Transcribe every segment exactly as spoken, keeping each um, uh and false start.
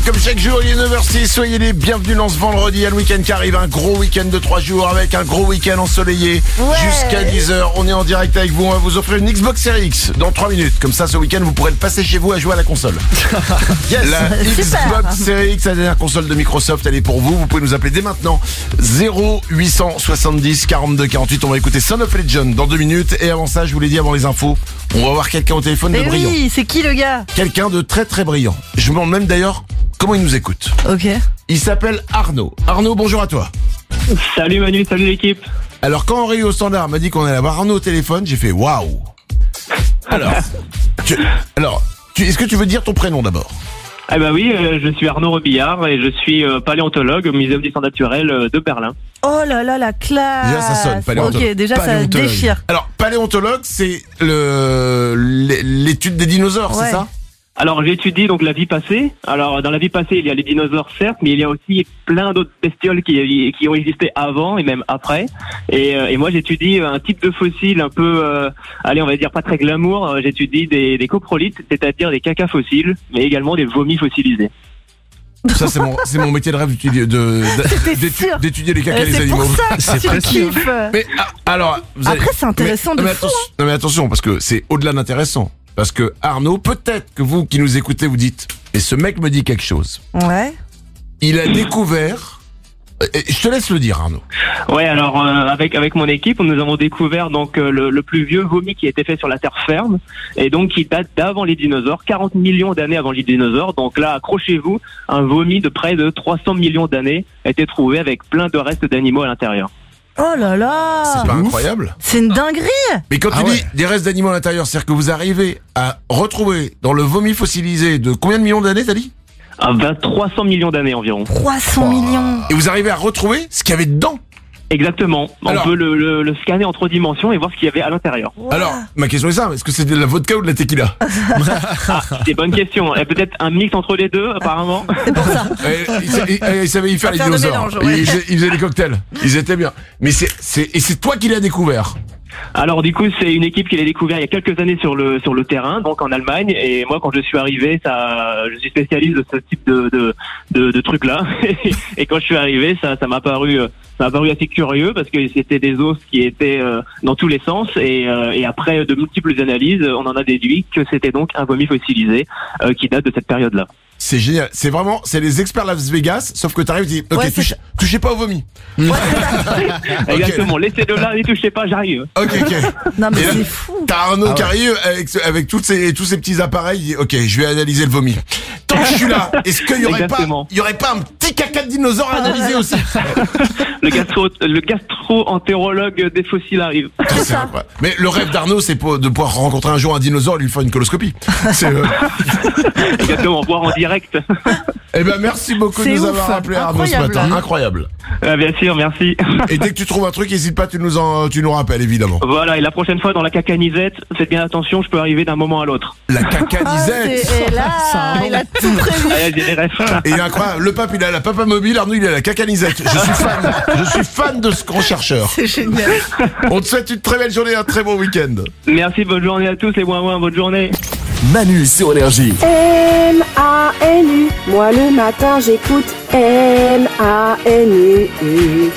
comme chaque jour, il est neuf heures six, soyez les bienvenus dans ce vendredi, à le week-end qui arrive, un gros week-end de trois jours avec un gros week-end ensoleillé. Ouais. Jusqu'à dix heures, on est en direct avec vous, on va vous offrir une Xbox Series X dans trois minutes. Comme ça, ce week-end, vous pourrez le passer chez vous à jouer à la console. Yes. La Super. Xbox Series X, la dernière console de Microsoft, elle est pour vous. Vous pouvez nous appeler dès maintenant. zéro huit cent soixante-dix quarante-deux quarante-huit. On va écouter Son of Legend dans deux minutes. Et avant ça, je vous l'ai dit avant les infos, on va voir quelqu'un au téléphone de Mais brillant. oui, c'est qui le gars? Quelqu'un de très très brillant. Je me demande même d'ailleurs comment il nous écoute. Ok. Il s'appelle Arnaud. Arnaud, bonjour à toi. Salut Manu, salut l'équipe. Alors quand Henri au standard m'a dit qu'on allait avoir Arnaud au téléphone, j'ai fait waouh. Alors, tu, alors, tu, est-ce que tu veux dire ton prénom d'abord? Eh ben oui, euh, je suis Arnaud Robillard et je suis euh, paléontologue au Muséum d'histoire naturelle euh, de Berlin. Oh là là, la classe. Déjà ça sonne, paléontologue. Ok, déjà ça Paléontologue. déchire. Alors, paléontologue, c'est le l'étude des dinosaures, Ouais. c'est ça? Alors j'étudie donc la vie passée. Alors dans la vie passée, il y a les dinosaures certes, mais il y a aussi plein d'autres bestioles qui, qui ont existé avant et même après. Et, euh, et moi j'étudie un type de fossile un peu, euh, allez on va dire pas très glamour. Euh, J'étudie des, des coprolites, c'est-à-dire des cacas fossiles, mais également des vomis fossilisés. Ça c'est mon c'est mon métier de rêve d'étudier de, C'était de- d'étu- sûr. d'étudier les Euh, cacas des c'est animaux. pour ça que tu le kiffes. Mais ah, alors, vous allez- Après, c'est intéressant mais, de non, mais fou, attention, non, mais attention, parce que c'est au-delà d'intéressant. Parce que Arnaud, peut-être que vous qui nous écoutez, vous dites, et ce mec me dit quelque chose. Ouais. Il a découvert. Et je te laisse le dire, Arnaud. Ouais, alors euh, avec avec mon équipe, nous avons découvert donc euh, le, le plus vieux vomi qui a été fait sur la terre ferme et donc qui date d'avant les dinosaures, quarante millions d'années avant les dinosaures. Donc là, accrochez-vous, un vomi de près de trois cents millions d'années a été trouvé avec plein de restes d'animaux à l'intérieur. Oh là là. C'est pas incroyable? C'est une dinguerie. Mais quand Ah tu ouais. dis des restes d'animaux à l'intérieur, c'est-à-dire que vous arrivez à retrouver dans le vomi fossilisé de combien de millions d'années, t'as dit? À vingt, trois cents millions d'années environ. trois cents millions. Et vous arrivez à retrouver ce qu'il y avait dedans. Exactement. On Alors- peut le, le, le scanner en trois dimensions et voir ce qu'il y avait à l'intérieur. Wow. Alors, ma question est simple, est-ce que c'est de la vodka ou de la tequila? C'est bonne question. Et peut-être un mix entre les deux, apparemment. C'est pour ça. Eh, il, sa- il- il savait y faire Pas les faire de dinosaures. mélange, ouais. il, faisait, il faisait des cocktails. Ils étaient bien. Mais c'est, c'est, et c'est toi qui l'as découvert. Alors du coup, c'est une équipe qui l'a découvert il y a quelques années sur le sur le terrain, donc en Allemagne. Et moi, quand je suis arrivé, ça, je suis spécialiste de ce type de de de, de trucs là. Et quand je suis arrivé, ça ça m'a paru euh, ça m'a paru assez curieux parce que c'était des os qui étaient euh, dans tous les sens. Et euh, et après de multiples analyses, on en a déduit que c'était donc un vomi fossilisé euh, qui date de cette période-là. C'est génial. C'est vraiment, c'est les experts Las Vegas, sauf que t'arrives et dis, ok, Ouais, c'est touche- ça. touchez pas au vomi. Exactement. Laissez-le là, n'y touchez pas, j'arrive. Ok, ok. Non mais Et là, c'est fou. T'as Arnaud Ah qui ouais. arrive avec, ce- avec toutes ces, tous ces petits appareils, il dit, ok, je vais analyser le vomi. Tant que je suis là, est-ce qu'il y aurait pas, Exactement. il y aurait pas un petit caca de dinosaure à analyser aussi? Le gastro le gastro-entérologue des fossiles arrive. C'est ça. incroyable. Mais le rêve d'Arnaud, c'est pour- de pouvoir rencontrer un jour un dinosaure et lui faire une coloscopie. C'est, euh, Exactement. Voir en direct. Eh ben, merci beaucoup de C'est nous ouf. avoir appelé Arnaud ce Incroyable. matin. Incroyable. Euh, bien sûr, merci. Et dès que tu trouves un truc, n'hésite pas, tu nous en, tu nous rappelles, évidemment. Voilà, et la prochaine fois dans la cacanisette, faites bien attention, je peux arriver d'un moment à l'autre. La Ah, cacanisette. c'est- et là, il a tout prévu. Allez, j'ai des rêves. Et il est incroyable. Le pape, il a la papa mobile, Arnaud, il a la cacanisette. Je suis fan. Je suis fan de ce grand chercheur. C'est génial. On te souhaite une très belle journée, un très bon week-end. Merci, bonne journée à tous les ouin-ouin, bonne journée. Manu sur Énergie. M A N U, moi le matin j'écoute M A N U.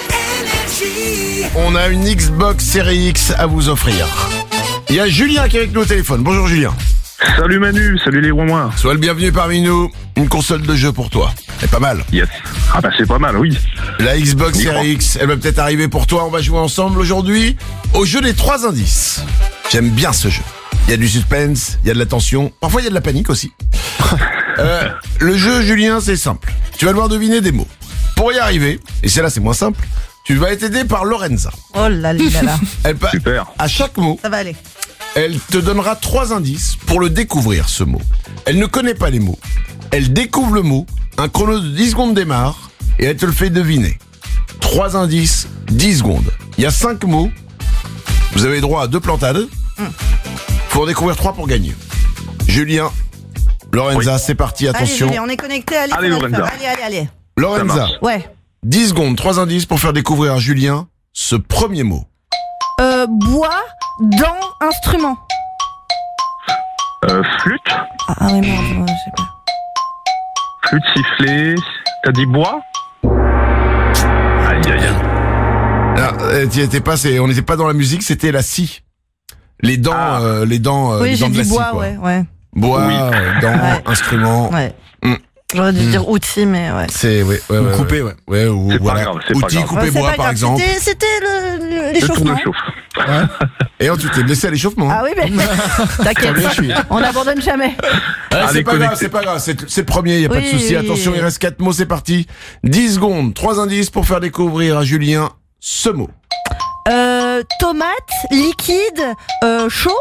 On a une Xbox Series X à vous offrir. Il y a Julien qui est avec nous au téléphone. Bonjour Julien. Salut Manu, salut les ouin-ouin. Sois le bienvenu parmi nous. Une console de jeu pour toi. C'est pas mal. Yes. Ah bah c'est pas mal, oui. La Xbox On y Series X, elle va peut-être arriver pour toi. On va jouer ensemble aujourd'hui au jeu des trois indices. J'aime bien ce jeu. Il y a du suspense, il y a de la tension. Parfois, il y a de la panique aussi. Euh, le jeu, Julien, c'est simple. Tu vas devoir deviner des mots. Pour y arriver, et c'est là, c'est moins simple, tu vas être aidé par Lorenza. Oh là là là. Elle, pa- Super. à chaque mot, Ça va aller. elle te donnera trois indices pour le découvrir, ce mot. Elle ne connaît pas les mots. Elle découvre le mot, un chrono de dix secondes démarre, et elle te le fait deviner. Trois indices, dix secondes. Il y a cinq mots. Vous avez droit à deux plantades. Faut en découvrir trois pour gagner. Julien, Lorenza, c'est parti, attention. Allez, Julien, on est connecté. Allez, Allez, ça va le Lorenza. faire. Allez, allez, allez. Ça Lorenza, marche. Ouais. dix secondes, trois indices pour faire découvrir à Julien ce premier mot. Euh, bois dans instrument. Euh, flûte. Ah, ah oui, merde, ouais, je sais pas. Flûte, sifflet. T'as dit bois? Aïe, aïe, aïe. Ah, euh, t'y étais pas, c'est, on n'était pas dans la musique, c'était la scie. Les dents, Ah. euh, les dents, euh, Oui, les j'ai dents de la dit scie, bois, quoi. ouais, ouais. Bois, Oui. euh, dents, Ouais. instruments. ouais. Mm. J'aurais dû Mm. dire outil, mais ouais. C'est, ouais, ouais, Ou ouais, couper, ouais. ouais. Ouais, ou C'est pas voilà. grave, c'est pas Outils, grave. couper Ouais, c'est bois, pas par grave, exemple. C'était, c'était le, Le tour de l'échauffement. chauffe. Et oh, tu t'es blessé à l'échauffement. Ah oui, mais t'inquiète, bien, je suis. on n'abandonne jamais. Ouais, c'est Allez, pas grave, connecté. c'est pas grave, c'est, c'est le premier, y a pas de Oui, souci. oui, Attention, oui. il reste quatre mots, c'est parti. dix secondes, trois indices pour faire découvrir à Julien ce mot. Euh, tomate, liquide, euh, chaud.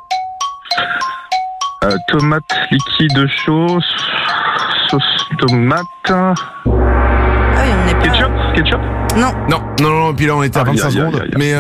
Euh, tomate liquide chaud. Sauce tomate. Ah oui, on n'est pas. Ketchup? Ketchup? Non. Non, non, non, puis là on était à Aïe, vingt-cinq aïe, aïe, secondes, aïe. mais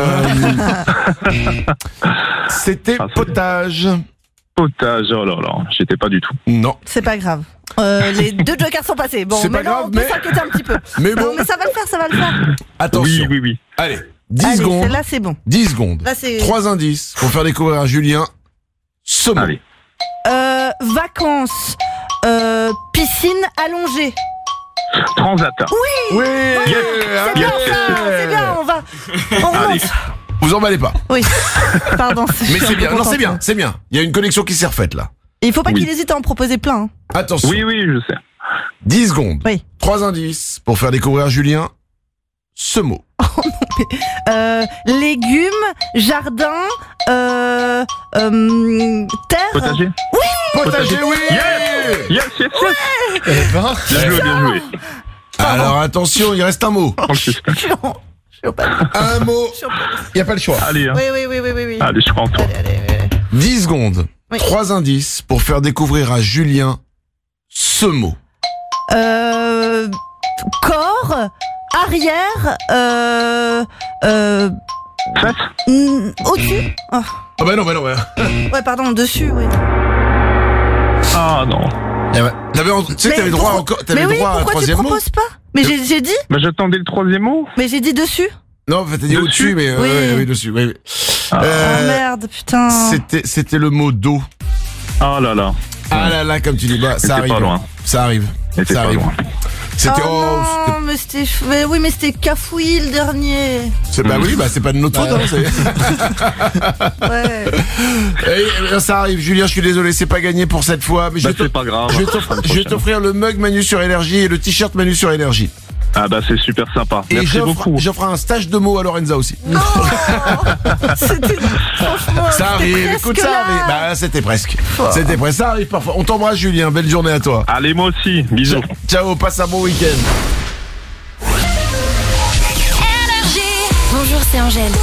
euh, c'était Ah, c'est- potage. Potage, oh là là, j'étais pas du tout. Non, C'est pas grave. Euh, les deux jokers sont passés. Bon, C'est pas maintenant grave, on peut mais- s'inquiéter un petit peu. mais Non, bon, mais ça va le faire, ça va le faire. attention. Oui, oui, oui. Allez, dix Allez, secondes, celle-là c'est bon. dix secondes, Là c'est. trois indices pour faire découvrir à Julien ce mot. Allez. Euh, vacances, euh, piscine allongée. Transat. Oui, Yes. C'est bien Yes. ça, c'est bien, on va. On Allez. remonte. Vous emballez pas. Oui. Pardon. je Mais suis un c'est peu bien, non contente. c'est bien, c'est bien. Il y a une connexion qui s'est refaite là. Et il faut pas Oui. qu'il hésite à en proposer plein. hein. Attention, Oui, oui, je sais. dix secondes, Oui. trois indices pour faire découvrir à Julien ce mot. Euh, légumes, jardin, euh, euh, terre. Potager? Potager, oui. Yes, yes, yes, yes. Eh ben, Bien joué, bien joué. Alors attention, il reste un mot. Prends le suspense. Je suis en- je suis au pas- Un mot, je suis au pas- il y a pas le choix. Allez, hein. Oui, oui, oui, oui, oui. oui. Allez, je prends toi. Allez, allez, allez. dix secondes, Oui. trois indices pour faire découvrir à Julien ce mot. Euh, corps, arrière, euh, euh, Fête? mm, au-dessus. Oh, Ah bah non, bah non, ouais. ouais, pardon, dessus, oui. Ah non. Eh ouais. T'avais, en- tu sais que Mais t'avais droit pourquoi- encore, t'avais Mais oui, droit à un pourquoi tu troisième mot. proposes pas? Mais j'ai, j'ai dit, Bah, j'attendais le troisième mot. mais j'ai dit dessus. Non, en fait, t'as dit Dessus. au-dessus, mais euh, Oui. ouais, oui, dessus. Oui, oui. Ah. Oh Euh, merde, putain. c'était, c'était le mot d'eau. Ah là là. Ah là là, comme tu dis, bah, ça C'était arrive. pas loin. Ça arrive. C'était Ça pas arrive. loin. C'était, oh oh, non, mais c'était, mais oui, mais c'était cafouillis le dernier. c'est, bah oui, bah c'est pas de notre faute, hein, c'est- Ouais. Et, euh, ça arrive, Julien, je suis désolé, c'est pas gagné pour cette fois, mais je Bah, vais t'off- c'est pas grave. je vais t'offrir- je vais t'offrir le mug Manu sur Énergie et le t-shirt Manu sur Énergie. Ah bah, c'est super sympa. Et Merci j'offre, beaucoup. j'offre un stage de mots à Lorenza aussi. Non, c'était franchement. Ça c'était arrive, presque écoute, ça là. arrive. Bah, c'était presque. Oh. C'était presque, ça arrive parfois. On t'embrasse, Julien, belle journée à toi. Allez, moi aussi. Bisous. Ciao, passe un bon week-end. Bonjour, c'est Angèle.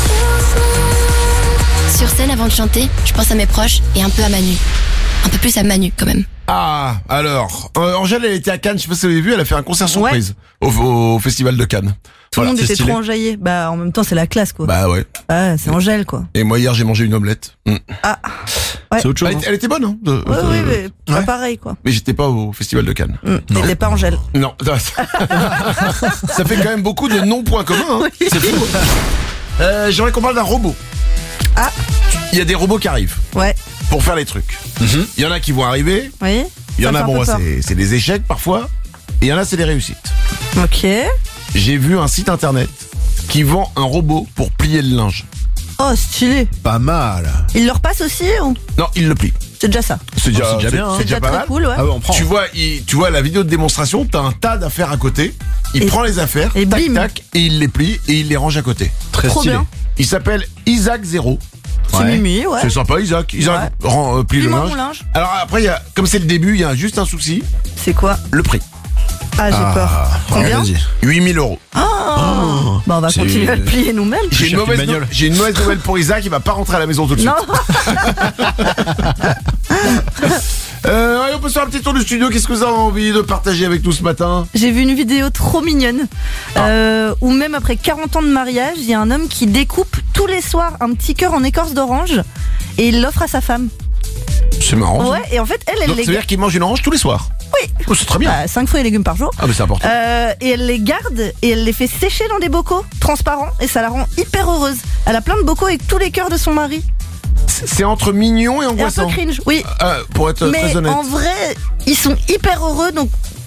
Sur scène, avant de chanter, je pense à mes proches et un peu à Manu. Un peu plus à Manu, quand même. Ah, alors, euh, Angèle, elle était à Cannes, je sais pas si vous avez vu, elle a fait un concert surprise au, au festival de Cannes. Tout le Voilà, monde c'est était stylé. trop enjaillé. Bah, en même temps, c'est la classe, quoi. Bah ouais. Ouais, c'est Angèle, quoi. Et moi, hier, j'ai mangé une omelette. Mm. c'est autre chose. Elle, hein. était- elle était bonne, hein. de- Ouais, de- oui, mais pas ouais. pareil, quoi. Mais j'étais pas au festival de Cannes. Mm. C'était pas Angèle. Non. Ça fait quand même beaucoup de non-points communs, hein. Oui. C'est fou. hein. Euh, j'aimerais qu'on parle d'un robot. Ah. Il y a des robots qui arrivent Ouais. pour faire les trucs. Mhm. Il y en a qui vont arriver, Oui. il y Ça en me a, fait un bon, peu peur. c'est, c'est des échecs parfois, et il y en a, c'est des réussites. Ok. J'ai vu un site internet qui vend un robot pour plier le linge. Oh, stylé. Pas mal. Il leur passe aussi ou Non, il le plie. c'est déjà ça? C'est déjà, c'est déjà bien, hein. C'est déjà pas très mal. cool, ouais. Ah ouais, on prend. Tu vois, il, tu vois la vidéo de démonstration, t'as un tas d'affaires à côté. Il Et- prend les affaires, et tac bim. tac, et il les plie et il les range à côté. Très Trop stylé. bien. Il s'appelle Isaac Zero. C'est Ouais. Mimi, ouais. C'est sympa, Isaac. Isaac rend, euh, plie le Plie-moi linge. mon linge. Alors après, il y a, comme c'est le début, il y a juste un souci, C'est quoi? le prix. Ah, j'ai peur. Combien? Vas-y. huit mille euros. Oh. Bah, on va c'est- continuer à le plier nous-mêmes. J'ai une, cherche une mauvaise bagnole. no- j'ai une mauvaise nouvelle pour Isaac, il va pas rentrer à la maison tout de suite. Non. Euh, allez, on peut se faire un petit tour du studio. Qu'est-ce que vous avez envie de partager avec nous ce matin? J'ai vu une vidéo trop mignonne euh, où même après quarante ans de mariage, il y a un homme qui découpe tous les soirs un petit cœur en écorce d'orange et il l'offre à sa femme. C'est marrant. ça. Ouais, et en fait, elle, elle Donc, les ça veut dire qu'il mange une orange tous les soirs. Oui. Oh, c'est très bien. bah, cinq fruits et légumes par jour. Ah, mais c'est important. Euh, et elle les garde et elle les fait sécher dans des bocaux transparents et ça la rend hyper heureuse. Elle a plein de bocaux avec tous les cœurs de son mari. C'est c'est entre mignon et Et un peu angoissant. cringe, oui. Ah, pour être Mais très honnête. en vrai, ils sont hyper heureux donc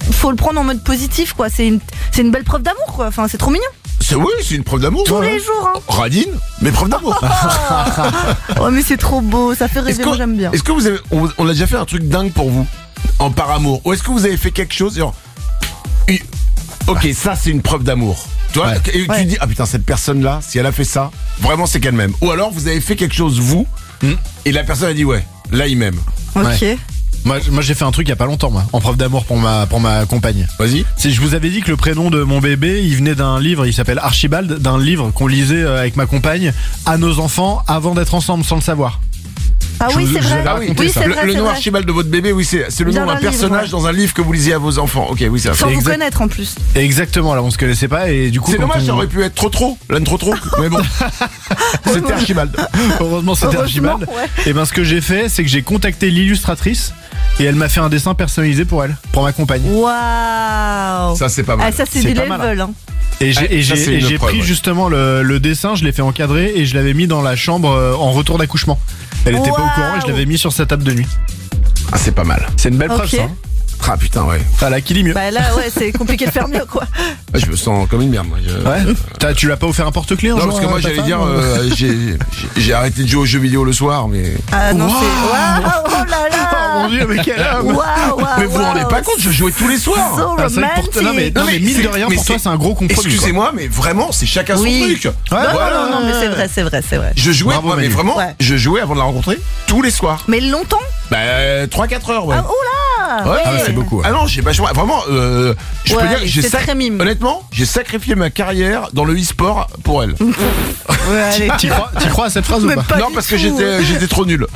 faut le prendre en mode positif, quoi. C'est une, c'est une belle preuve d'amour, quoi. Enfin, c'est trop mignon. C'est oui, c'est une preuve d'amour. Tous ouais. les jours, hein. Radine, mais preuve d'amour. Oh, mais c'est trop beau, ça fait Est-ce rêver, que, moi j'aime bien. est-ce que vous avez, on, on a déjà fait un truc dingue pour vous en par amour, ou est-ce que vous avez fait quelque chose genre, une- ok, ça c'est une preuve d'amour. Tu vois, Ouais. et tu Ouais. dis ah putain cette personne là, si elle a fait ça, vraiment c'est qu'elle m'aime. Ou alors vous avez fait quelque chose vous, Hmm. et la personne a dit ouais, là il m'aime. Ok. Ouais. Moi, moi j'ai fait un truc il y a pas longtemps, moi, en preuve d'amour pour ma, pour ma compagne. Vas-y. Si je vous avais dit que le prénom de mon bébé, il venait d'un livre, il s'appelle Archibald, d'un livre qu'on lisait euh, avec ma compagne à nos enfants avant d'être ensemble sans le savoir. Ah Je oui, vous- c'est je vrai. l'avais Ah raconté oui, ça. c'est le, vrai, le c'est nom vrai. Archibald de votre bébé, oui, c'est, c'est le Vient nom d'un d'un livre, personnage ouais. dans un livre que vous lisiez à vos enfants. Ok, oui, c'est ça. Sans vous exact. connaître en plus. Exactement, là on se connaissait pas et du coup. C'est quand dommage, on- ça aurait pu être trop trop, l'âne trop trop, mais bon. C'était Archibald. Heureusement c'était Heureusement, Archibald. ouais. Et ben ce que j'ai fait, c'est que j'ai contacté l'illustratrice et elle m'a fait un dessin personnalisé pour elle, pour ma compagne. Waouh. Ça c'est pas Ah, mal. ça, c'est C'est du pas mal, level, hein. Et j'ai, Ouais, et ça, j'ai, c'est et une j'ai preuve, pris ouais. justement le, le dessin, je l'ai fait encadrer et je l'avais mis dans la chambre euh, en retour d'accouchement. Elle était pas au Waouh. courant et je l'avais mis sur sa table de nuit. Ah c'est pas mal. C'est une belle Ok. preuve ça. hein. Ah putain ouais. Ah là, qui dit mieux. Bah là, ouais, c'est compliqué de faire mieux, quoi. Ah, je me sens comme une merde. Moi. Je- Ouais. T'as- tu l'as pas offert un porte-clés un Non jour parce que à moi ta j'allais femme, dire ou- euh, j'ai, j'ai, j'ai arrêté de jouer aux jeux vidéo le soir mais. Ah non, Waouh. c'est. Waouh, oh là là. Oh mon dieu, mais quel homme. Waouh, waouh. Mais vous vous rendez pas compte, je jouais tous les soirs. So Ah, c'est vrai que pour- non, mais, romantic. non, mais mine c'est- de rien, mais pour toi, c'est- c'est un gros compromis. Excusez-moi, mais vraiment, c'est chacun Oui. son truc. quoi. Ouais, Non, voilà. non, non, mais c'est vrai, c'est vrai, c'est vrai. Je jouais, Bravo, moi, mais Manu. vraiment, Ouais. je jouais avant de la rencontrer tous les soirs. Mais longtemps. Bah, trois quatre heures, ouais. Ah, oula. Ouais, Ah ouais, c'est beaucoup. ouais. Ah non, j'ai vachement, vraiment, euh, je Ouais, peux dire, que j'ai c'est sac- très mime. honnêtement, j'ai sacrifié ma carrière dans le e-sport pour elle. Ouais, allez. T'y crois, t'y crois à cette phrase ou Mais pas pas non, du parce que tout. j'étais, j'étais trop nul.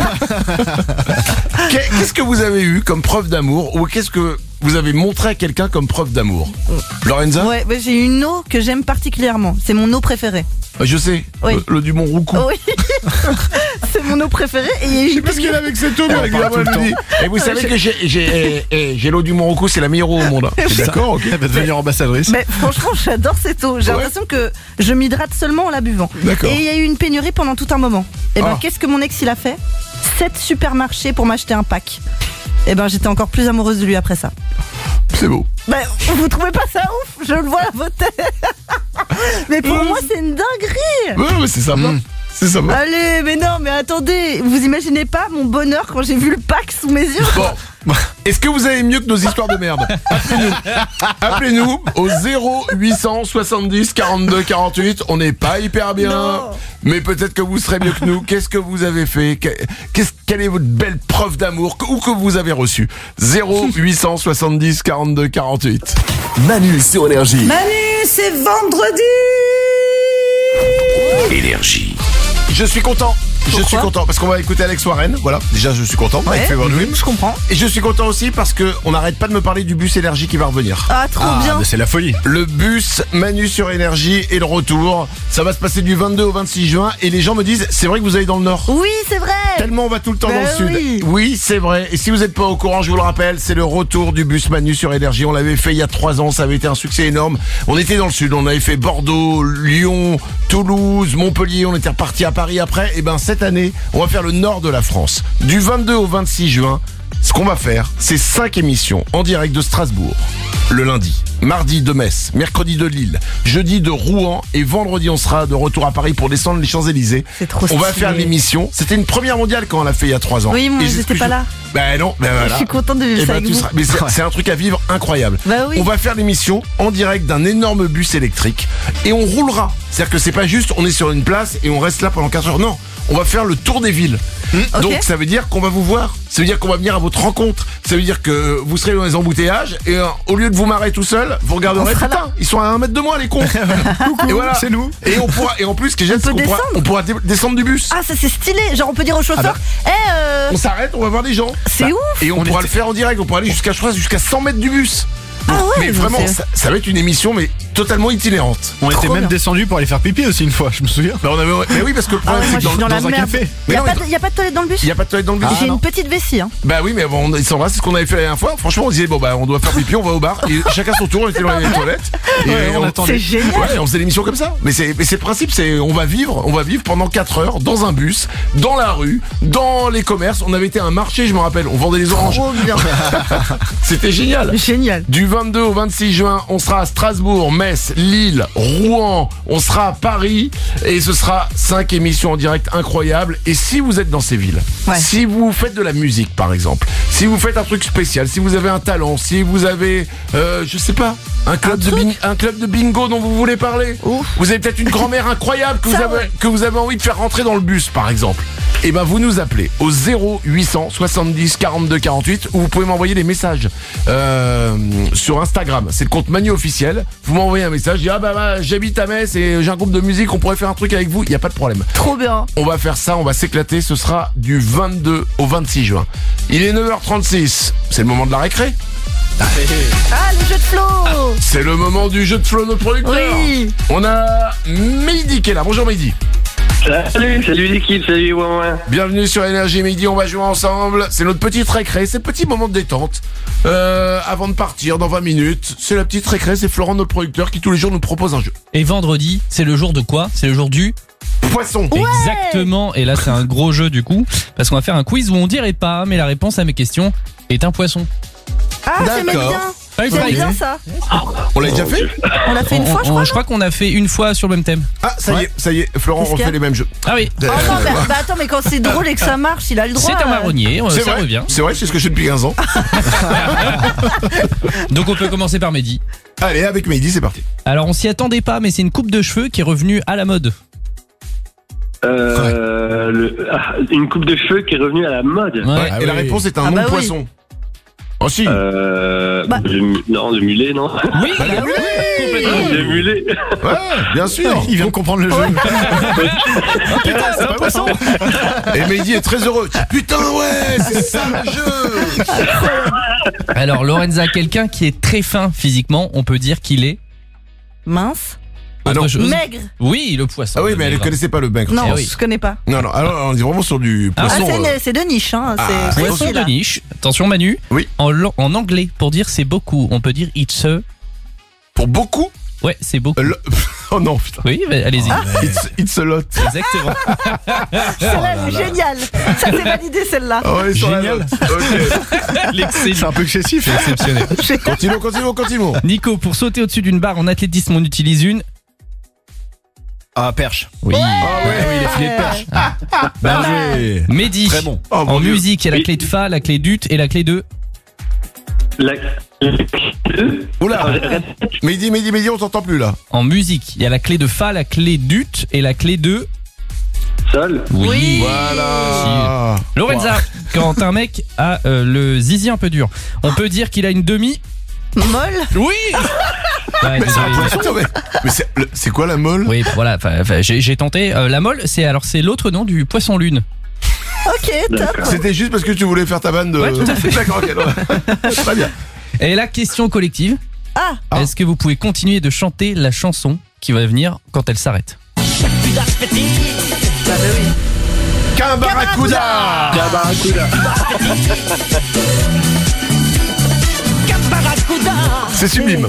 Qu'est- Qu'est-ce que vous avez eu comme preuve d'amour ou qu'est-ce que vous avez montré à quelqu'un comme preuve d'amour? Lorenza? Ouais, bah, j'ai une eau que j'aime particulièrement. C'est mon eau préférée. Je sais, Oui. le, le du Mont Roucou. Oui. C'est mon eau préférée. Et il y a une Parce qu'il est avec cette eau, Elle avec parle la tout le voix, elle temps. dit. Et vous savez que j'ai, j'ai, eh, eh, j'ai l'eau du Mont Roucou, c'est la meilleure eau au monde. T'es d'accord, ok? Elle va devenir ambassadrice. Mais franchement, j'adore cette eau. J'ai Ouais. l'impression que je m'hydrate seulement en la buvant. D'accord. Et il y a eu une pénurie pendant tout un moment. Et ben, Ah. qu'est-ce que mon ex il a fait? Sept supermarchés pour m'acheter un pack. Et ben, j'étais encore plus amoureuse de lui après ça. C'est beau. Ben, vous trouvez pas ça ouf? Je le vois à votre tête. Mais pour moi, c'est une dinguerie. Ouais, mais c'est sympa. Mm. C'est sympa. Allez, mais non, mais attendez, vous imaginez pas mon bonheur quand j'ai vu le pack sous mes yeux? Bon. Est-ce que vous avez mieux que nos histoires de merde? Appelez-nous. Appelez-nous au zéro huit cent soixante-dix quarante-deux quarante-huit. On n'est pas hyper bien, Non. mais peut-être que vous serez mieux que nous. Qu'est-ce que vous avez fait? Qu'est-ce, Quelle est votre belle preuve d'amour ou que vous avez reçue? zéro huit cent soixante-dix quarante-deux quarante-huit. Manu sur Énergie. Manu, c'est vendredi. Énergie. Je suis content. Je Pourquoi suis content parce qu'on va écouter Alex Warren. Voilà, déjà je suis content. Ouais, avec Fever Dream. je comprends. Et je suis content aussi parce que on n'arrête pas de me parler du bus énergie qui va revenir. Ah, trop Ah, bien. mais c'est la folie. Le bus Manu sur Énergie est de retour. Ça va se passer du vingt-deux au vingt-six juin et les gens me disent c'est vrai que vous allez dans le nord. Oui, c'est vrai. Tellement on va tout le temps Ben dans le sud. oui. Oui, c'est vrai. Et si vous n'êtes pas au courant, je vous le rappelle, c'est le retour du bus Manu sur Énergie. On l'avait fait il y a trois ans, ça avait été un succès énorme. On était dans le sud, on avait fait Bordeaux, Lyon, Toulouse, Montpellier, on était reparti à Paris après. Et ben cette année, on va faire le nord de la France. Du vingt-deux au vingt-six juin, ce qu'on va faire, c'est cinq émissions en direct de Strasbourg. Le lundi, mardi de Metz, mercredi de Lille, jeudi de Rouen et vendredi on sera de retour à Paris pour descendre les Champs-Élysées. C'est trop On va stylé. faire l'émission. C'était une première mondiale quand on l'a fait il y a trois ans. Oui, moi, Et c'est ce j'étais que pas je- là. Ben non, ben voilà. Je suis contente de vivre Eh ça ben, avec tu vous. seras- mais c'est c'est un truc à vivre incroyable. Bah oui. On va faire l'émission en direct d'un énorme bus électrique et on roulera. C'est-à-dire que c'est pas juste on est sur une place et on reste là pendant quatre heures. Non, on va faire le tour des villes. Ok. Donc ça veut dire qu'on va vous voir. Ça veut dire qu'on va venir à votre rencontre. Ça veut dire que vous serez dans les embouteillages et euh, au lieu de vous marrer tout seul, vous regarderez. On sera Putain, ils sont à un mètre de moi les cons. Et voilà, c'est nous. Et on pourra. Et en plus, ce que j'aime, On c'est peut qu'on pourra, descendre. on pourra dé- descendre du bus. Ah, ça c'est stylé. Genre, on peut dire au chauffeur, Ah bah. eh, euh, On s'arrête, on va voir des gens. c'est Bah, ouf. Et on, On pourra était- le faire en direct. On pourra aller jusqu'à, je crois, jusqu'à cent mètres du bus. Ah ouais, mais donc vraiment, c'est- ça, ça va être une émission mais totalement itinérante. On était Trop même bien. descendu pour aller faire pipi aussi une fois, je me souviens. Bah, on avait, mais oui, parce que le Ah problème ouais, moi c'est je que suis dans, dans la dans un merde. café. Il y, Mais a non, pas mais de- y a pas de toilette dans le bus. il y a pas de toilette dans le bus. J'ai non. une petite vessie. Hein. Bah oui, mais bon, on- ils s'embrassent, c'est ce qu'on avait fait la dernière fois. Franchement, on disait bon bah on doit faire pipi, on va au bar et chacun son tour, on était dans les toilettes et Ouais, on attendait. C'est génial. Ouais, on faisait l'émission comme ça. Mais c'est, mais c'est le principe, c'est on va vivre, on va vivre pendant quatre heures dans un bus, dans la rue, dans les commerces. On avait été à un marché, je me rappelle, on vendait les oranges. Trop bien. C'était génial. Génial. Du vingt-deux au vingt-six juin, on sera à Strasbourg, Metz, Lille, Rouen, on sera à Paris et ce sera cinq émissions en direct incroyables. Et si vous êtes dans ces villes, Ouais. si vous faites de la musique par exemple, si vous faites un truc spécial, si vous avez un talent, si vous avez, euh, je sais pas, un club, de, truc bing- un club de bingo dont vous voulez parler, Ouf. vous avez peut-être une grand-mère incroyable que vous, Ça, avez, ouais. que vous avez envie de faire rentrer dans le bus par exemple. Et ben vous nous appelez au zéro huit cent soixante-dix quarante-deux quarante-huit ou vous pouvez m'envoyer des messages euh, sur Instagram. C'est le compte Manu officiel. Vous m'envoyez un message, je dis ah bah, bah j'habite à Metz et j'ai un groupe de musique, on pourrait faire un truc avec vous. Il y a pas de problème. Trop bien. On va faire ça, on va s'éclater. Ce sera du vingt-deux au vingt-six juin. Il est neuf heures trente-six. C'est le moment de la récré. Ah, le jeu de flow. C'est le moment du jeu de flow, notre producteur. Oui. On a Mehdi qui est là. Bonjour Mehdi. Salut, salut l'équipe, salut Ouin. Bienvenue sur Énergie Midi, on va jouer ensemble. C'est notre petite récré, c'est le petit moment de détente. Euh, avant de partir, dans vingt minutes, c'est la petite récré, c'est Florent, notre producteur, qui tous les jours nous propose un jeu. Et vendredi, c'est le jour de quoi? C'est le jour du... Poisson. Exactement. Et là, c'est un gros jeu du coup, parce qu'on va faire un quiz où on dirait pas, mais la réponse à mes questions est un poisson. Ah, j'aimais D'accord. bien. Pas une J'aime phrase. bien ça. On l'a déjà fait? On l'a fait une On- fois, je on- crois. je crois qu'on a fait une fois sur le même thème. Ah, ça y est, ça y est, Florent, Qu'est-ce on qu'il y a fait les mêmes jeux. Ah oui. non. Oh non, bah, bah attends, mais quand c'est drôle et que ça marche, il a le droit. C'est un marronnier, euh, C'est ça vrai, revient. c'est vrai, c'est ce que je fais depuis quinze ans. Donc on peut commencer par Mehdi. Allez, avec Mehdi, c'est parti. Alors on s'y attendait pas, mais c'est une coupe de cheveux qui est revenue à la mode. Euh, le- ah, une coupe de cheveux qui est revenue à la mode. Ouais. Ouais, Ah et la oui. réponse est un Ah nom bah de oui. poisson. Oh si. Euh, Bah. le mu- non, le mulet, non. Oui, Bah, le mulet. complètement. Le mulet. Ouais, bien sûr. Il vient de comprendre le jeu. Putain, c'est un poisson. Et Mehdi est très heureux. Putain, ouais, c'est ça le jeu. Alors Lorenza, quelqu'un qui est très fin physiquement, on peut dire qu'il est Mince. Ah non. autre chose. Maigre. Oui, le poisson. Ah oui, le mais elle ne maigre. connaissait pas le maigre. Non, Eh oui. je connais pas. Non, non, alors on est vraiment sur du Ah, Ah, poisson. c'est, euh, c'est de niche, hein. Ah, c'est Poisson précis, de là. niche. Attention Manu. Oui. En, lo- en anglais, pour dire c'est beaucoup, on peut dire it's a. Pour beaucoup. Ouais, c'est beaucoup. Le- Oh non, putain. Oui, mais allez-y. It's, it's a lot. Exactement. Celle-là, elle est géniale. Ça, c'est validé, celle-là. Ah ouais, sur la Génial. note. Ok. L'excellent. C'est un peu excessif. C'est exceptionnel. Continue, continue, continue. Nico, pour sauter au-dessus d'une barre en athlétisme, on utilise une. Ah, perche. Oui. Ah ouais, oui, les filets de perche. Bien joué. Mehdi. Très bon. Oh, mon En Dieu. musique, il y a la Oui. clé de Fa, la clé d'Ut et la clé de. La... Oula. Mehdi, Mehdi, Mehdi, on t'entend plus là. En musique, il y a la clé de Fa, la clé d'Ut et la clé de. Sol. Oui. Voilà. Lorenza, quand un mec a euh, le zizi un peu dur, on peut dire qu'il a une demi. Molle. Oui. Ouais, Mais c'est un désolé. poisson, mais, mais c'est, le- c'est quoi la molle? Oui, voilà, enfin, enfin, j'ai j'ai tenté. Euh, la molle, c'est alors c'est l'autre nom du poisson lune. Ok, top. C'était juste parce que tu voulais faire ta vanne de. Ouais, tout à fait. D'accord, ok. non. Très bien. Et la question collective. Ah. Ah. Est-ce que vous pouvez continuer de chanter la chanson qui va venir quand elle s'arrête? Bah, bah oui. Qu'un barracuda. La barracuda. C'est sublime.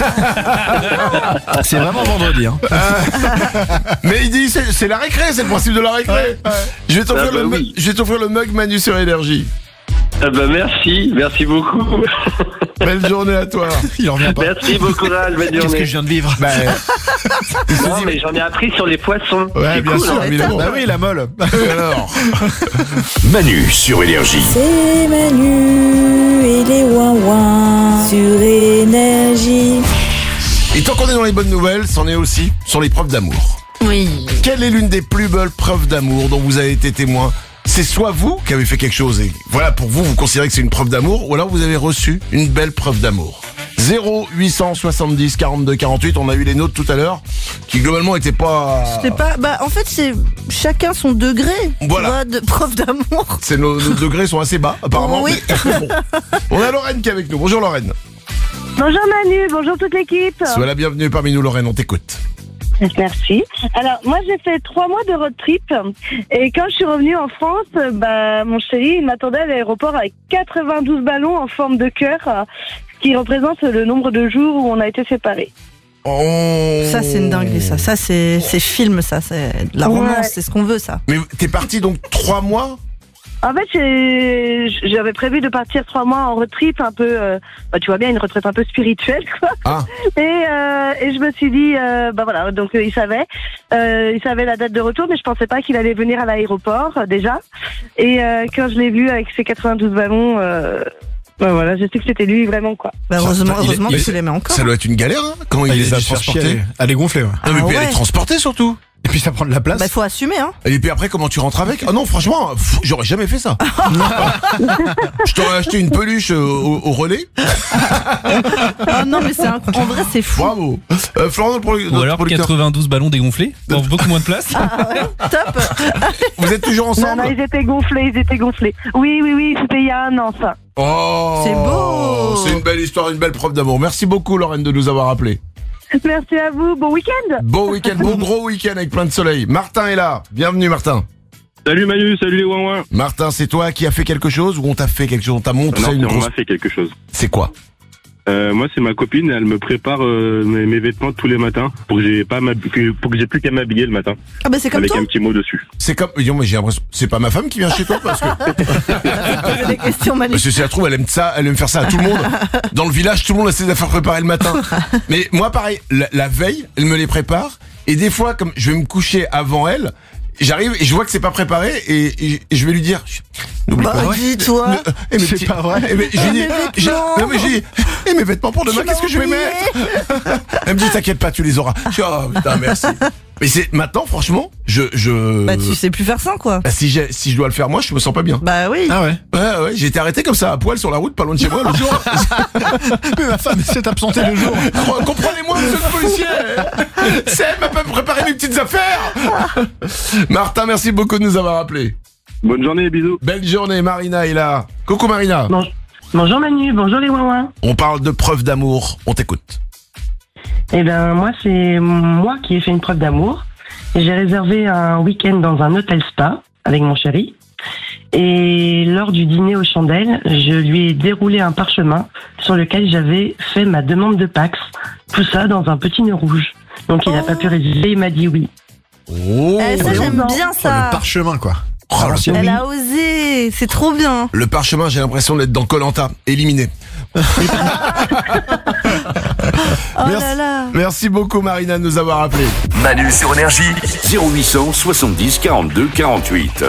C'est vraiment vendredi. Hein. Mais il dit, c'est, c'est la récré, c'est le principe de la récré. Je vais t'offrir Ah bah le, mu- oui. je vais t'offrir le mug Manu sur Énergie. Ah bah merci, merci beaucoup. Belle journée à toi. Il en revient pas. Merci, bon courage, bonne Qu'est-ce que journée. je viens de vivre? Bah, Non, mais j'en ai appris sur les poissons. ouais, C'est bien cool, sûr, hein. évidemment. Bah oui, la molle. Alors, Manu sur Énergie. C'est Manu et les ouin sur Énergie. et tant qu'on est dans les bonnes nouvelles, c'en est aussi sur les preuves d'amour. Oui. Quelle est l'une des plus belles preuves d'amour dont vous avez été témoin? C'est soit vous qui avez fait quelque chose et voilà, pour vous, vous considérez que c'est une preuve d'amour, ou alors vous avez reçu une belle preuve d'amour. zéro huit cent soixante-dix quarante-deux quarante-huit, on a eu les nôtres tout à l'heure, qui globalement étaient pas... C'est pas. Bah, en fait, c'est chacun son degré. tu Voilà. vois, de preuve d'amour. C'est nos, nos degrés sont assez bas, apparemment. Oui. mais bon. On a Lorraine qui est avec nous. Bonjour Lorraine. Bonjour Manu, bonjour toute l'équipe. Sois la bienvenue parmi nous, Lorraine, on t'écoute. Merci. Alors, moi, j'ai fait trois mois de road trip. Et quand je suis revenue en France, bah, mon chéri, il m'attendait à l'aéroport avec quatre-vingt-douze ballons en forme de cœur, ce qui représente le nombre de jours où on a été séparés. Oh. Ça, c'est une dinguerie, ça. Ça, c'est, c'est film, ça. C'est de la romance, Ouais. c'est ce qu'on veut, ça. Mais t'es parti donc trois mois? En fait, j'ai- j'avais prévu de partir trois mois en road trip, un peu, euh, bah, tu vois bien, une retraite un peu spirituelle, quoi. Ah. Et, euh, et je me suis dit, euh, bah voilà, donc euh, il savait, euh, il savait la date de retour, mais je pensais pas qu'il allait venir à l'aéroport euh, déjà. Et euh, quand je l'ai vu avec ses quatre-vingt-douze ballons, euh, bah voilà, je sais que c'était lui vraiment, quoi. Bah, heureusement, Il- heureusement il- que tu l'aimais encore. Ça doit être une galère, hein, quand il, Il les a dû se faire transportés. chier, à les gonfler, ouais. Non, mais Ah puis elle ouais. est transportée surtout. Et puis ça prend de la place. Bah, faut assumer, hein. Et puis après, comment tu rentres avec? Ah non, franchement, pff, j'aurais jamais fait ça. Je t'aurais acheté une peluche euh, au, au relais. Ah non, mais c'est un... en vrai, c'est fou. Bravo. Euh, Florent, notre produ- Ou notre alors producteur. quatre-vingt-douze ballons dégonflés pour beaucoup moins de place. Ah ouais, top. Vous êtes toujours Non, ensemble? non, ils étaient gonflés, ils étaient gonflés. Oui, oui, oui, c'était il y a un an, ça. Oh, C'est beau. C'est une belle histoire, une belle preuve d'amour. Merci beaucoup, Lorraine, de nous avoir appelés. Merci à vous, bon week-end. Bon week-end, bon gros week-end avec plein de soleil. Martin est là. Bienvenue, Martin. Salut Manu, salut les ouin Martin, c'est toi qui as fait quelque chose ou on t'a fait quelque chose? On t'a montré Non, une on grosse... m'a fait quelque chose. C'est quoi? Euh, moi, c'est ma copine, elle me prépare euh, mes, mes vêtements tous les matins pour que j'ai pas m'hab- que- pour que j'ai plus qu'à m'habiller le matin Ah bah, c'est comme avec toi. un petit mot dessus. C'est comme... Non, mais j'ai l'impression... C'est pas ma femme qui vient chez toi parce que... Poser des questions, Manu. Parce que si elle trouve, elle aime ça, elle aime faire ça à tout le monde. Dans le village, tout le monde a ses affaires préparées le matin. Mais moi, pareil, la, la veille, elle me les prépare. Et des fois, comme je vais me coucher avant elle, j'arrive et je vois que c'est pas préparé et, et- et je vais lui dire, n'oublie Bah, pas. ouais. dis-toi. Ne- eh, mes C'est petits- pas vrai. eh, mais j'ai Ah, dit, mes j'ai- vêtements. non mais j'ai dit, et mes vêtements pour demain, Tu qu'est-ce que je vais m'as mettre? Elle me dit, t'inquiète pas, tu les auras. Je dis, oh putain, merci. Mais c'est maintenant, franchement, je, je. Bah, tu sais plus faire ça, quoi. Bah, si j'ai, si je dois le faire moi, je me sens pas bien. Bah oui. Ah ouais. Ouais, ouais, j'ai été arrêté comme ça à poil sur la route, pas loin de chez moi le jour. Mais ma femme s'est absentée le jour. Oh, comprenez-moi, monsieur le policier. C'est elle m'a pas préparé mes petites affaires. Martin, merci beaucoup de nous avoir appelés. Bonne journée, bisous. Belle journée, Marina est là. Coucou Marina. Bon- Bonjour Manu, bonjour les ouin. On parle de preuve d'amour, on t'écoute. Eh ben moi c'est moi qui ai fait une preuve d'amour. J'ai réservé un week-end dans un hôtel spa avec mon chéri. Et lors du dîner aux chandelles, je lui ai déroulé un parchemin sur lequel j'avais fait ma demande de Pax. Tout ça dans un petit nœud rouge. Donc il n'a pas pu résister, il m'a dit oui. Oh, Eh, ça, j'aime bien Oh, ça. le parchemin, quoi. Oh, À l'ancienne. Elle a osé. C'est trop bien. le parchemin, j'ai l'impression d'être dans Koh-Lanta, éliminé. Oh Merci. là là. Merci beaucoup Marina de nous avoir appelés. Manu sur Énergie, zéro huit cent soixante-dix quarante-deux quarante-huit.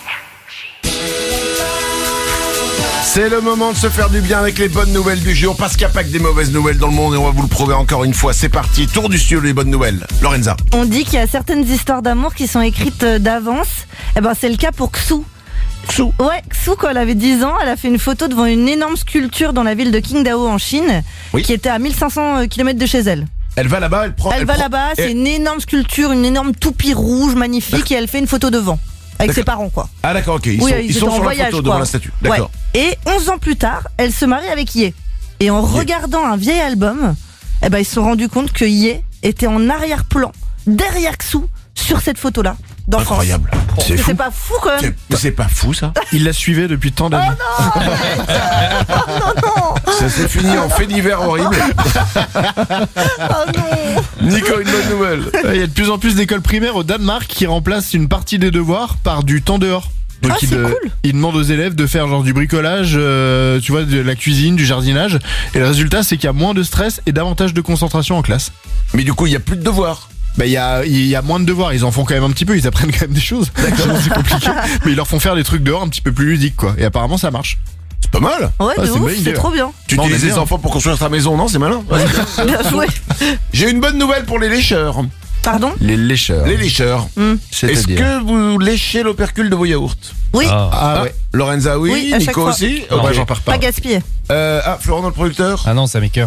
C'est le moment de se faire du bien avec les bonnes nouvelles du jour, parce qu'il n'y a pas que des mauvaises nouvelles dans le monde et on va vous le prouver encore une fois. C'est parti, tour du studio des bonnes nouvelles. Lorenza. On dit qu'il y a certaines histoires d'amour qui sont écrites euh, d'avance. Eh ben, c'est le cas pour Xu. Xu. Ouais, Xu, quand elle avait dix ans, elle a fait une photo devant une énorme sculpture dans la ville de Qingdao en Chine, Oui. qui était à mille cinq cents kilomètres de chez elle. Elle va là-bas, elle prend... Elle, va prend- là-bas, c'est et- une énorme sculpture, une énorme toupie rouge magnifique, et elle fait une photo devant. Avec ses parents, quoi. Ah d'accord, ok, ils Oui, sont, ils ils étaient sont en sur voyage, la photo quoi. devant la statue. D'accord. Ouais. Et onze ans plus tard, elle se marie avec Ye. Et en regardant un vieil album, eh ben, ils se sont rendus compte que Ye était en arrière-plan, derrière Xu, sur cette photo-là. d'enfance. Incroyable. C'est Mais fou. c'est pas fou quand même. C'est- Mais c'est pas fou ça. Il la suivait depuis tant d'années. Oh non, non. Ça s'est fini en fait divers horrible. Oh non. Nico, une bonne nouvelle. Il y a de plus en plus d'écoles primaires au Danemark qui remplacent une partie des devoirs par du temps dehors. Donc Ah, ils, c'est de- cool. ils demandent aux élèves de faire genre du bricolage, euh, tu vois, de la cuisine, du jardinage. Et le résultat, c'est qu'il y a moins de stress et davantage de concentration en classe. Mais du coup, il y a plus de devoirs. Bah il y a, il y a moins de devoirs, ils en font quand même un petit peu, ils apprennent quand même des choses. C'est compliqué, mais ils leur font faire des trucs dehors un petit peu plus ludiques quoi. Et apparemment ça marche. C'est pas mal. Ouais, Ah, de c'est une ouf, bonne idée, c'est ouais. trop bien. Tu Bon, utilises mais les bien. enfants pour construire ta maison, non? C'est malin. Ouais. Bien joué. J'ai une bonne nouvelle pour les lécheurs. Pardon? Les lécheurs. Les lécheurs. Hmm. Est-ce que vous léchez l'opercule de vos yaourts? Oui, Ah. Ah ouais. Lorenza, oui. Oui, à chaque Nico fois. aussi. Non, Ok. Ouais, j'en perds pas. pas gaspiller. Euh, ah, Florent, notre producteur. Ah non, ça m'écoeure.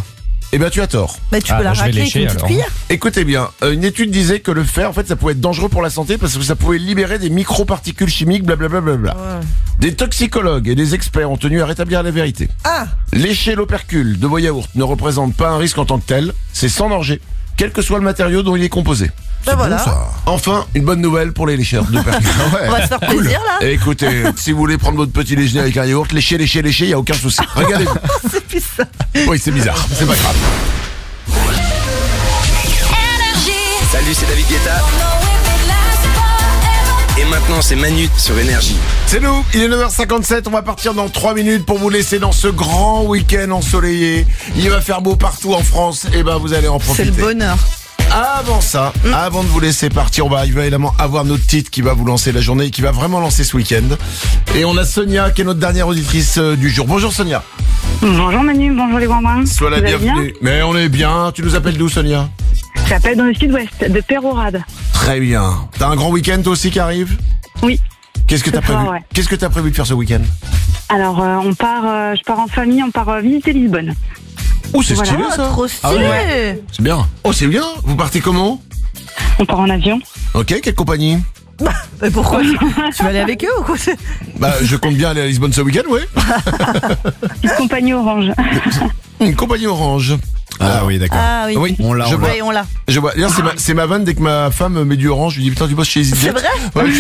Eh ben tu as tort. Bah tu Ah, peux la bah, je vais racler avec lécher, une petite alors. cuillère. Écoutez bien, euh, une étude disait que le fer, en fait, ça pouvait être dangereux pour la santé parce que ça pouvait libérer des microparticules chimiques, blablabla. Bla bla bla. Ouais. Des toxicologues et des experts ont tenu à rétablir la vérité. Ah, Lécher l'opercule de vos yaourts ne représente pas un risque en tant que tel, c'est sans danger, quel que soit le matériau dont il est composé. bah voilà. Enfin, une bonne nouvelle pour les lécheurs d'opercules. On va se faire plaisir là. Et écoutez, si vous voulez prendre votre petit déjeuner avec un yaourt, léchez, léchez, léchez, il n'y a aucun souci. Regardez-vous. C'est plus ça. Oui, c'est bizarre, c'est pas grave. Salut, c'est David Guetta. Et maintenant, c'est Manu sur Énergie. C'est nous, il est neuf heures cinquante-sept, on va partir dans trois minutes pour vous laisser dans ce grand week-end ensoleillé. Il va faire beau partout en France, et ben vous allez en C'est profiter. le bonheur. Avant ça, Mm. avant de vous laisser partir, on va évidemment avoir notre titre qui va vous lancer la journée et qui va vraiment lancer ce week-end. Et on a Sonia qui est notre dernière auditrice euh, du jour. Bonjour Sonia. Bonjour Manu, bonjour les Wouin. Sois la Vous allez bien? bienvenue. Mais on est bien, tu nous appelles d'où Sonia? J'appelle dans le sud-ouest, de Pérorade. Très bien. T'as un grand week-end toi aussi qui arrive? Oui. Qu'est-ce que Ce t'as soir, prévu ouais. Qu'est-ce que t'as prévu de faire ce week-end? Alors, euh, on part, euh, je pars en famille, on part euh, visiter Lisbonne. Oh, c'est Voilà. stylé Ah, ça. trop Ah stylé. ouais. C'est bien. Oh, c'est bien. Vous partez comment? On part en avion. Ok, quelle compagnie? Mais pourquoi? Tu vas aller avec eux ou quoi? Bah, je compte bien aller à Lisbonne ce week-end, ouais. Petite compagnie orange. Une compagnie orange. Ah oui, d'accord. Ah oui. Oui, On l'a, je on vois. Oui, on l'a. Je vois. D'ailleurs, c'est ma, c'est ma vanne dès que ma femme met du orange. Je lui dis putain, tu bosses chez EasyJet. C'est vrai? Ouais.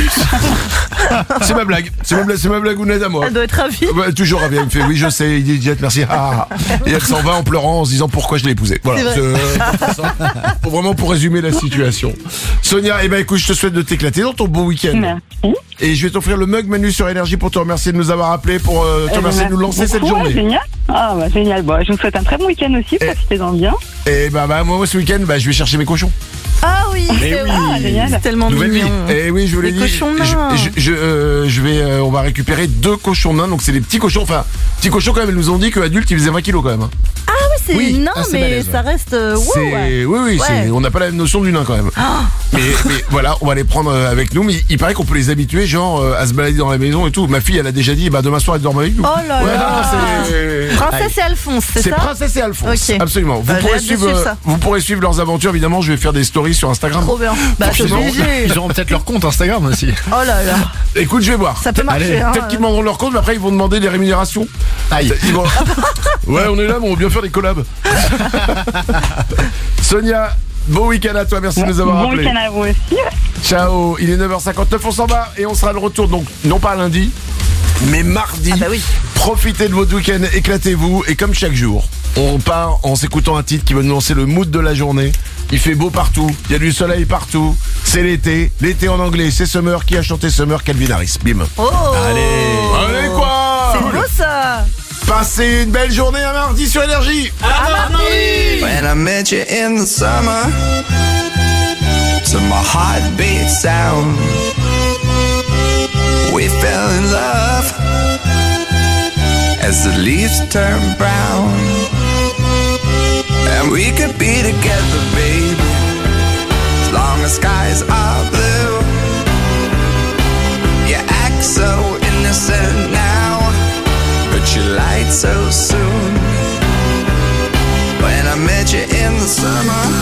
C'est ma blague. C'est ma blague. C'est ma blagounette à moi. Elle doit être ravie. Ouais, toujours ravie. Elle me fait oui, je sais, EasyJet, merci. Ah. Et elle s'en va en pleurant, en se disant pourquoi je l'ai épousé. Voilà. C'est vrai. C'est- pour vraiment pour résumer la situation. Sonia, eh ben écoute, je te souhaite de t'éclater dans ton beau week-end. Merci. Et je vais t'offrir le mug Manu sur Énergie pour te remercier de nous avoir appelé, pour euh, te Eh ben, remercier de nous merci lancer cette beaucoup, journée. Génial. Ah bah génial. Bon, je vous souhaite un très bon week-end aussi, profitez-en bien. Et bah, bah moi, moi ce week-end, bah, je vais chercher mes cochons. Ah oui, Mais c'est oui. vrai. Ah, génial. C'est tellement Nouvelle vie. mignon. Et oui, je vous l'ai Les dit. cochons je, nains. je, je, euh, je vais, euh, on va récupérer deux cochons nains. Donc c'est des petits cochons. Enfin, petits cochons quand même. Ils nous ont dit qu'adultes ils faisaient vingt kilos quand même. Ah oui, c'est Oui. nain, Ah, c'est mais balèze, ça reste. euh, wow, C'est, ouais. oui, oui. Ouais. C'est, on n'a pas la même notion du nain quand même. mais, mais voilà, on va les prendre euh, avec nous. Mais il paraît qu'on peut les habituer, genre euh, à se balader dans la maison et tout. Ma fille, elle a déjà dit, bah demain soir elle dort avec nous. Oh là Ouais, là. non, c'est- Princesse et Alphonse, c'est C'est ça? Princesse et Alphonse. Ok. Absolument. Vous Bah, j'ai pourrez hâte de suivre, suivre ça. vous pourrez suivre leurs aventures. Évidemment, je vais faire des stories sur Instagram. Trop bien. Bah, c'est Forcément. obligé. Ils auront peut-être leur compte Instagram aussi. Oh là là. Écoute, je vais voir. Ça peut marcher, Allez, hein. peut-être qu'ils demanderont leur compte, mais après ils vont demander des rémunérations. Aïe. Ils vont- Ouais, on est là, mais on va bien faire des collabs. Sonia, bon week-end à toi, merci de nous avoir Bon appelés. week-end à vous aussi. Ciao, il est neuf heures cinquante-neuf, on s'en va et on sera de retour, donc non pas lundi, mais mardi. Ah bah oui. Profitez de votre week-end, éclatez-vous, et comme chaque jour, on part en s'écoutant un titre qui va nous lancer le mood de la journée. Il fait beau partout, il y a du soleil partout, c'est l'été, l'été en anglais, c'est Summer. Qui a chanté Summer? Calvin Harris, bim. Oh. Allez, allez quoi? C'est beau ça. Passez une belle journée à mardi sur Énergie. À mardi. When I met you in the summer, to my heartbeat sound, we fell in love as the leaves turn brown, and we could be together, baby, as long as skies are blue. You act so innocent now, but you lied so soon. When I met you in the summer,